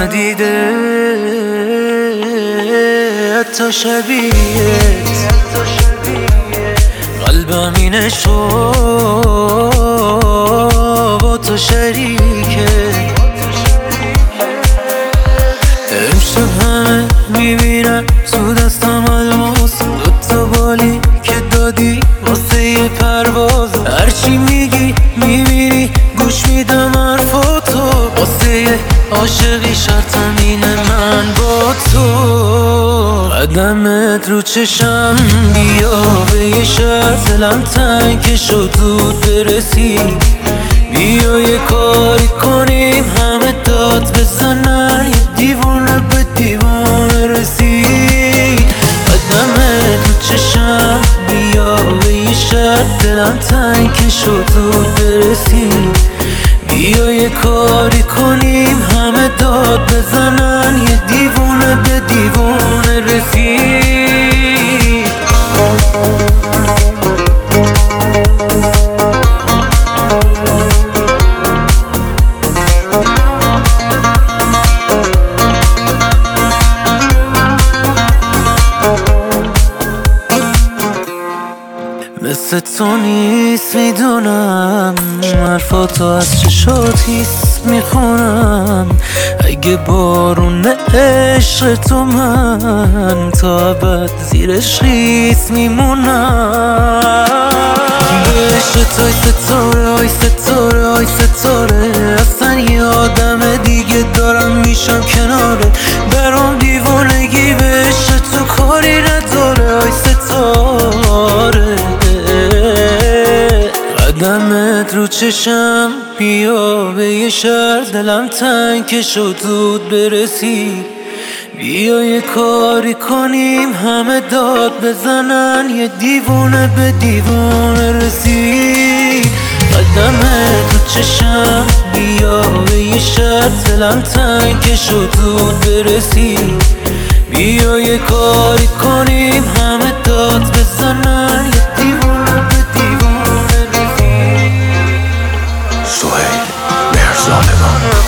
ندیده حتی شبیهت، قلبم این عشقو با تو شریکه. امشب همه میبینم تو دستم الماس، دوتا بالی که دادی واسه یه پرواز. هرچی میگی میبینی گوش میدم حرفاتو، واسه یه عاشقی شرطم اینه من با تو. قدمت رو چشم بیا به یه شرط، دلم تنگ شد زود برسی. بیا یه کاری کنیم همه داد بزنن، یه دیوونه به دیوونه رسید. قدمت رو چشم بیا به یه شرط، دلم تنگ شد زود برسی. بیا یه کاری کنیم همه داد بزنن، یه دیوونه به دیوونه رسید. مثل تو نیست میدونم، حرفاتو از چشات حس میخونم. اگه بارون عشق تو من تا ابد زیرش ریس میمونم. به عشق توی ستاره های ستاره های ستاره، اصلا یه آدم دیگه دارم میشم کناره. برام دیوانگی به عشق تو کاری نداره های ستاره. قدمت رو چشم بیا به یه شهر، دلم تنگ شد زود برسی. بیا یه کاری کنیم همه داد بزنن، یه دیوونه به دیوونه رسید. قدمت رو چشم بیا به یه شهر، دلم تنگ شد زود برسی. بیا یه کاری کنیم همه داد بزنن، یه دیوونه به دیوونه رسید. سهیل مهرزادمان.